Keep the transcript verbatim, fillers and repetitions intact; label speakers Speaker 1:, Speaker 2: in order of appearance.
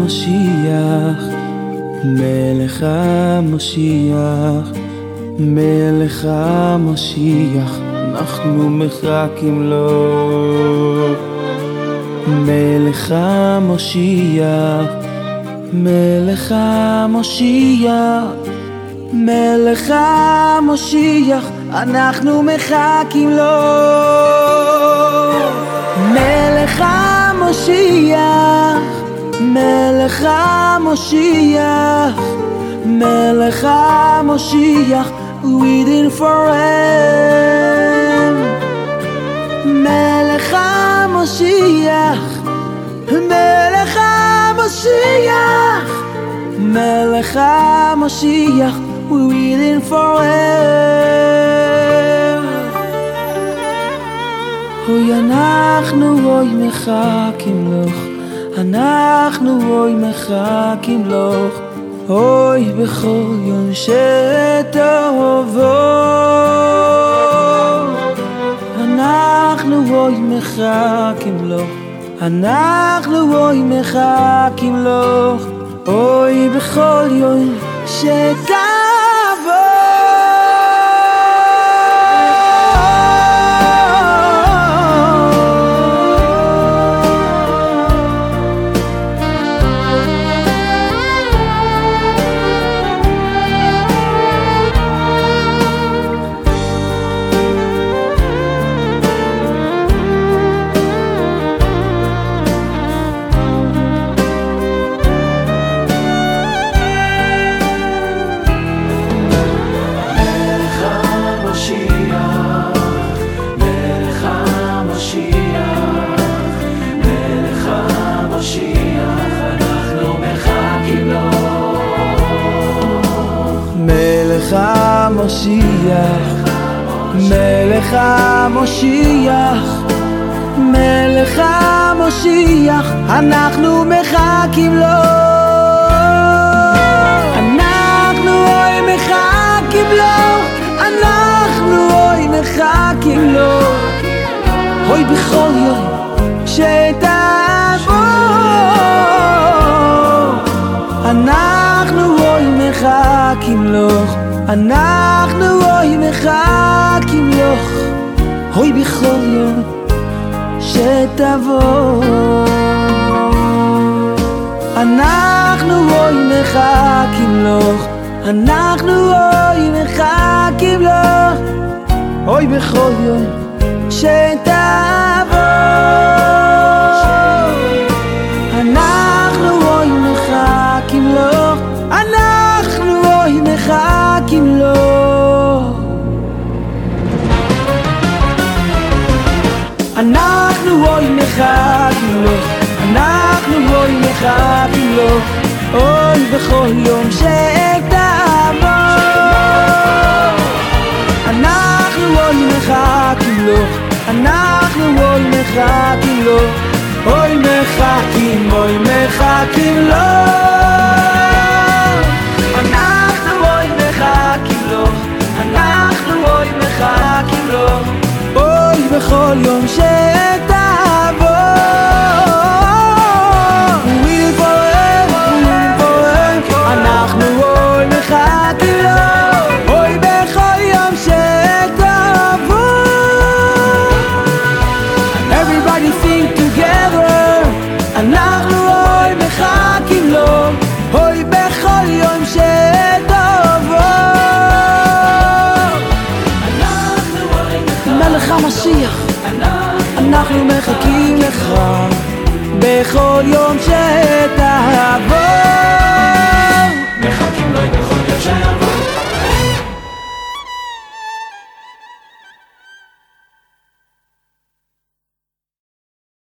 Speaker 1: המשיח, מלך המשיח, מלך המשיח, אנחנו מחכים לו. מלך המשיח, מלך המשיח, מלך המשיח, אנחנו מחכים לו. מלך המשיח, מלך המשיח, מלך המשיח, waiting for him. מלך המשיח, מלך המשיח, מלך המשיח, waiting for him. אוי אנחנו אוי מחכים לך, אנחנו אוי מחכים לך, אוי בכל יום שתבוא. אנחנו אוי מחכים לך, אנחנו אוי מחכים לך, אוי בכל יום שתבוא. מלך המשיח, מלך המשיח, מלך המשיח, אנחנו מחכים לו. אנחנו אוי מחכים לו, אנחנו אוי מחכים לו, אוי בכל יום שתבוא. אנחנו אוי מחכים לך, אנחנו אוי מחכים לך, אוי בכל יום שתבוא. אנחנו אוי מחכים לך, אנחנו אוי מחכים לך, אוי בכל יום שתבוא. אנחנו אוי מחכים לך, אנחנו אוי מחכים לו. אנחנו אוי מחכים לו, אנחנו אוי מחכים לו, אוי בכל יום שתבוא. אנחנו אוי מחכים לו, אנחנו אוי מחכים לו, אוי מחכים, אוי מחכים לו. אנחנו אוי מחכים לו, אנחנו אוי מחכים לו, אוי בכל יום שתבוא. Waiting for him, waiting for him, אנחנו אוי מחכים לו, אוי בכל יום שתבוא. Everybody sing together, אנחנו אוי מחכים לו, אוי בכל יום שתבוא. מלך המשיח, אנחנו מחכים לך בכל יום שתבוא.